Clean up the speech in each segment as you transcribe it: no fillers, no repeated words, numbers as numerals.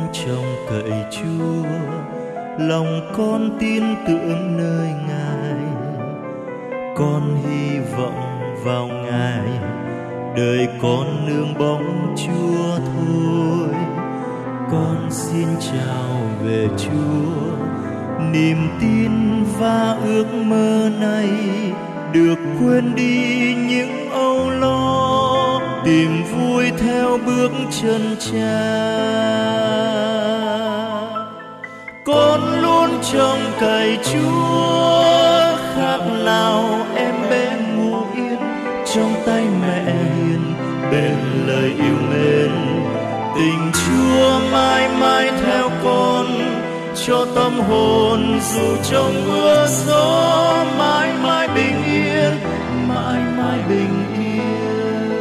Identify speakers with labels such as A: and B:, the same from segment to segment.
A: trông cậy Chúa, lòng con tin tưởng nơi Ngài. Con hy vọng vào Ngài, đời con nương bóng Chúa thôi. Con xin chào về Chúa, niềm tin và ước mơ này được quên đi những âu lo, tìm vui theo bước chân Cha. Con luôn trông cậy Chúa, khác nào em bé ngủ yên trong tay mẹ hiền, bên lời yêu mến. Tình Chúa mãi mãi theo con, cho tâm hồn dù trong mưa gió, mãi mãi bình yên, mãi mãi bình yên.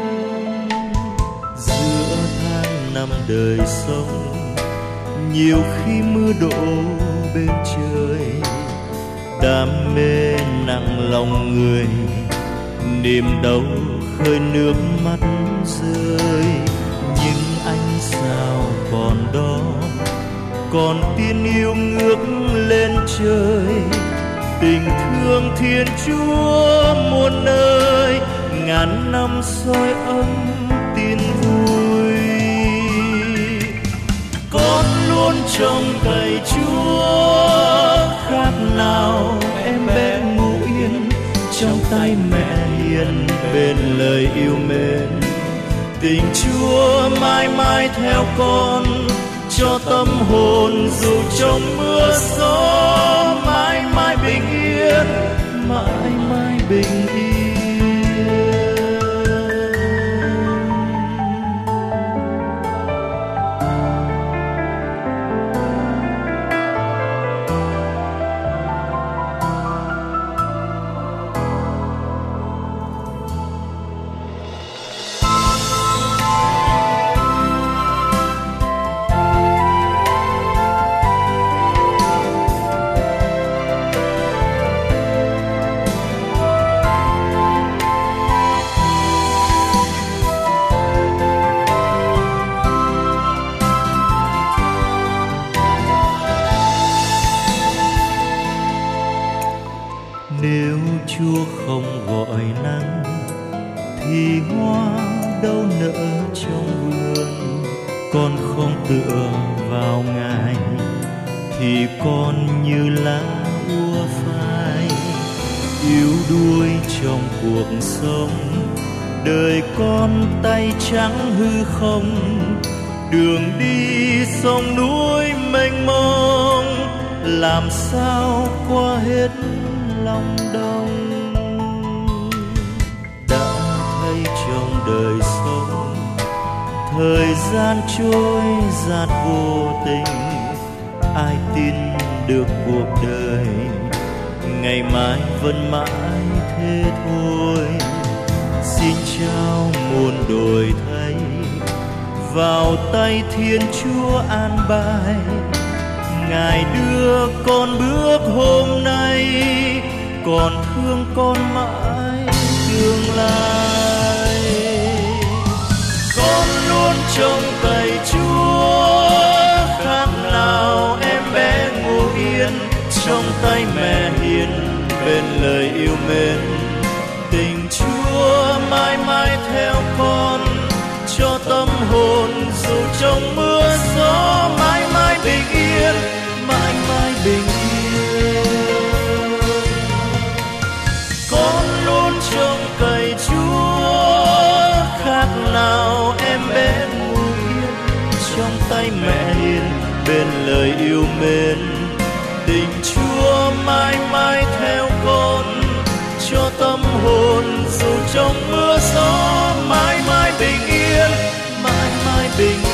A: Giữa tháng năm đời sống, nhiều khi mưa đổ bên trời, đam mê nặng lòng người, niềm đau khơi nước mắt rơi. Nhưng anh sao còn đó, còn tin yêu ngước lên trời. Tình thương Thiên Chúa muôn nơi, ngàn năm soi ấm tin vui. Con luôn trông cậy Chúa, khác nào em bé ngủ yên trong tay mẹ hiền, bên lời yêu mến. Tình Chúa mãi mãi theo con, cho tâm hồn dù trong mưa gió, mãi mãi bình yên, mãi mãi bình yên. Nếu Chúa không gọi nắng, thì hoa đâu nở trong vườn. Con không tựa vào Ngài, thì con như lá úa phai, yếu đuối trong cuộc sống. Đời con tay trắng hư không, đường đi sông núi mênh mông, làm sao qua hết lòng đông. Đã thấy trong đời sống, thời gian trôi dạt vô tình, ai tin được cuộc đời ngày mai vẫn mãi thế thôi. Xin trao muôn đổi thay, vào tay Thiên Chúa an bài. Ngài đưa con bước hôm nay, còn thương con mãi tương lai. Con luôn trông cậy Chúa, khác nào em bé ngủ yên trong tay mẹ hiền, bên lời yêu mến. Tình Chúa mãi mãi theo con, cho tâm hồn dù trong mưa gió, mãi mãi bình yên, mãi mãi bình yên. Con luôn trông cậy Chúa, khác nào em bé ngủ yên trong tay mẹ hiền, bên lời yêu mến. Tình Chúa mãi mãi theo con, cho tâm hồn dù trong mưa gió, mãi mãi bình yên, mãi mãi bình yên.